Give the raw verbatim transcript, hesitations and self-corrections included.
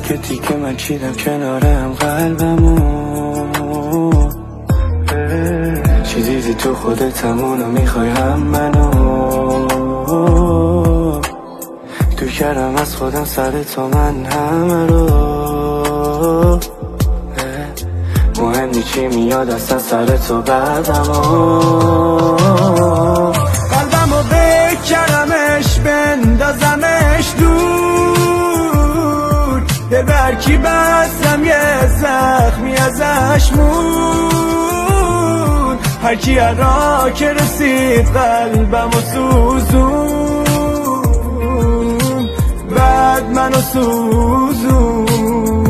تیکه تیکه من چیدم کنارم قلبمو، چی دیدی تو خودت همونو میخوای هم منو، تو کردم از خودم سر تو من همه رو، مهم نی چی میاد اصلا سر تو بعدمو، قلبمو بکنمش بندازمش دور، به برکی بستم یه زخمی ازش مون، هرکی را که رسید قلبمو سوزون، بعد منو سوزون.